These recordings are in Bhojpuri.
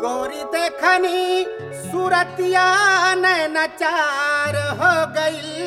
गोरी देखनी सूरतिया नैनाचार हो गई।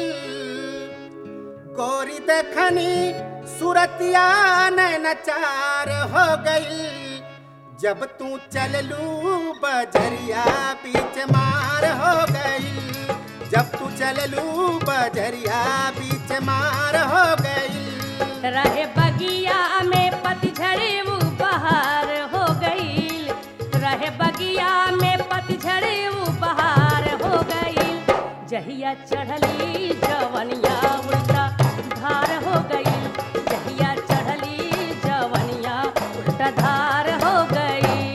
गोरी देखनी सूरतिया नैनाचार हो गई। जब तू चललू बजरिया बीच मार हो गई। जब तू चललू बजरिया बीच मार हो गई। रहे बगिया में पतझड़ वो बहार हो गई। रहे बगिया में पतझड़ वो बहार हो गई। जहिया चढ़ली जवनिया उल्टा धार हो गई। जहिया चढ़ली जवनिया उल्टा धार हो गई।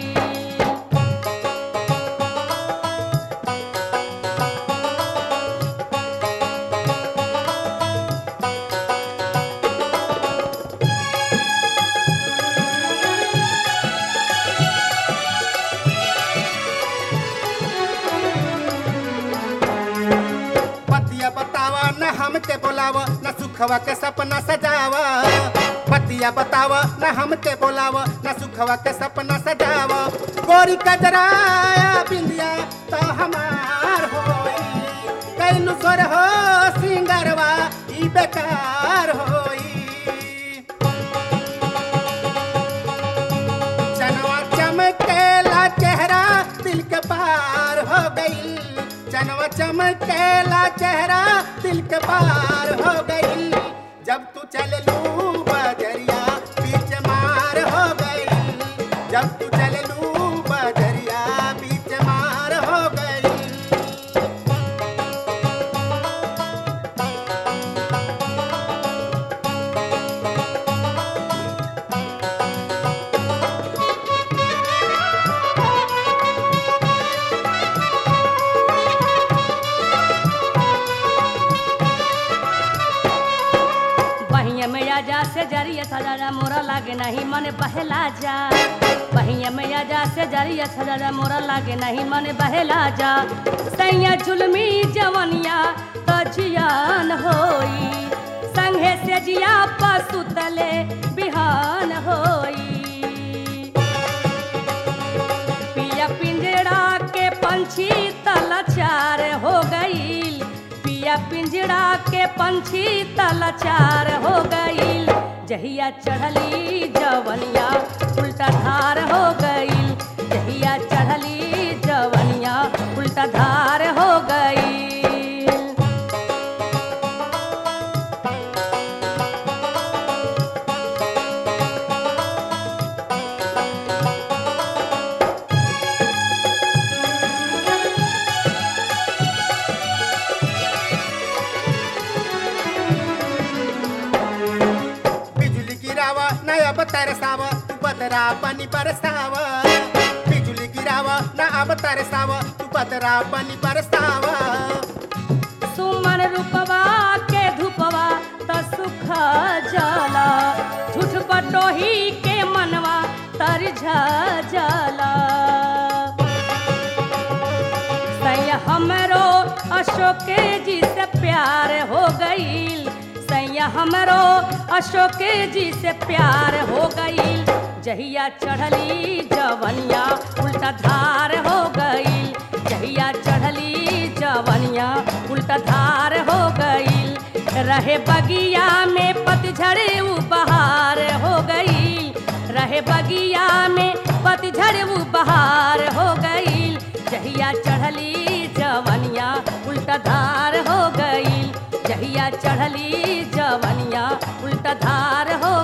बतावा न हमके बोलावा न सुखवा के सपना सजावा। बतिया बतावा न हमके बोलावा न सुखवा के सपना सजावा। गोरी कजराया बिंदिया तो हमार होई। कैलू सोर हो सिंगरवा ई बेकार होई। चनवा चमकेला चेहरा दिल के पार हो गई। चनवा चमकेला चेहरा दिल के पार हो गई। जब तू चललू बजरिया बीच मार हो गई। जब तू चललू बजरिया बीच मार हो गई। जा से जरिया सजा मोरा लागे नहीं मन बहला जा। बहिया मैया जा से जरिया सजा मोरा लागे नहीं मन बहला जा। सैया जुलमी जवनिया तो जियान होई। संघे से जिया पशु तले बिहान होई। पिया पिंजड़ा के पंछी तलाचार हो गई। पिया पिंजड़ा के पंछी तलाचार हो गई। जहिया चढ़ली जवनिया उल्टा धार हो गई। जहिया चढ़ली जवनिया उल्टा धार हो गई। अब तरसावा तू बदरा पानी बरसावा। बिजली गिरावा ना अब तरसावा तू बदरा पानी बरसावा। सुमन रूपवा के धूपवा त सुख जाला। झूठ बटोही के मनवा तरझा जाला। सैया हमरो अशोक जी से प्यार हो गई। सैया हमरो अशोक जी से प्यार हो गई। जहिया चढ़ली जवनिया उल्टा धार हो गई। जहिया चढ़ली जवनिया उल्टा धार हो गई। रहे बगिया में पतझड़ वो बहार हो गई। रहे बगिया में पतझड़ वो बहार हो गई। जहिया चढ़ली जवनिया उल्टा धार हो गई। जहिया चढ़ली जवनिया उल्टा धार हो